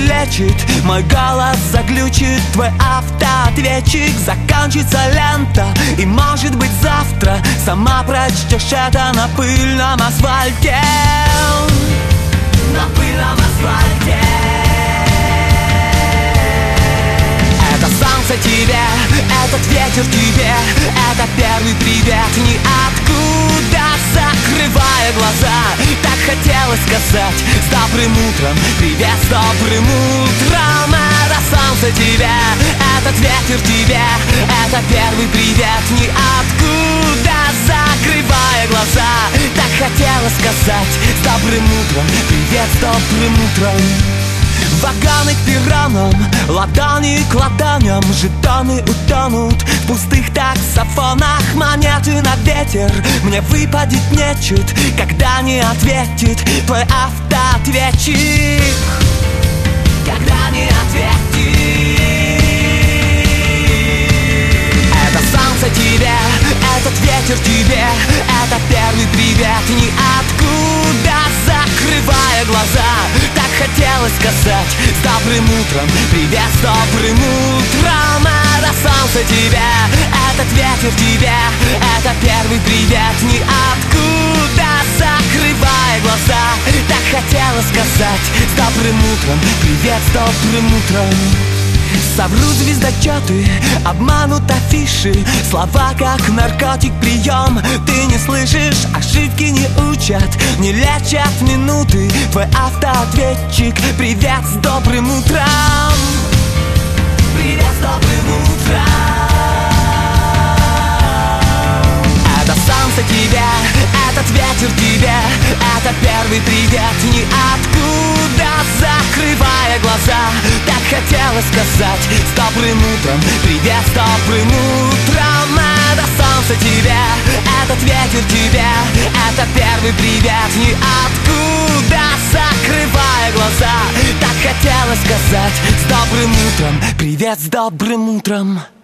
лечит, мой голос заглючит, твой автоответчик. Заканчивается лента, и может быть завтра сама прочтешь это на пыльном асфальте. На пыльном асфальте. Это солнце тебе, этот ветер тебе, это первый привет ниоткуда. Закрывая глаза, так хотелось сказать: с добрым утром, привет, с добрым утром. Это солнце тебе, этот ветер тебе, это первый привет ниоткуда. Закрывая глаза, так хотелось сказать: с добрым утром, привет, с добрым утром. Вагоны к перронам, ладони к ладоням, жетоны утонут в пустых таксофонах. Монеты на ветер, мне выпадет нечет, когда не ответит твой автоответчик. Когда не ответит. Это солнце тебе, этот ветер тебе, это первый привет ниоткуда. Закрывая глаза, так хотелось сказать: с добрым утром, привет, с добрым утром. Это солнце тебе, этот ветер тебе, это первый привет ниоткуда. Закрывая глаза, так хотелось сказать: с добрым утром, привет, с добрым утром. Соврут звездочеты, обманут афиши, слова как наркотик, прием. Ты не слышишь, ошибки не учат, не лечат минуты. Твой автоответчик, привет, с добрым утром. Привет, с добрым утром. Это солнце тебе, этот ветер тебе, это первый привет ниоткуда. Закрывая глаза, так хотелось сказать: с добрым утром, привет, с добрым утром. Это солнце тебе, этот ветер тебе, это первый привет ниоткуда. Закрывая глаза, так хотелось сказать: с добрым утром, привет, с добрым утром.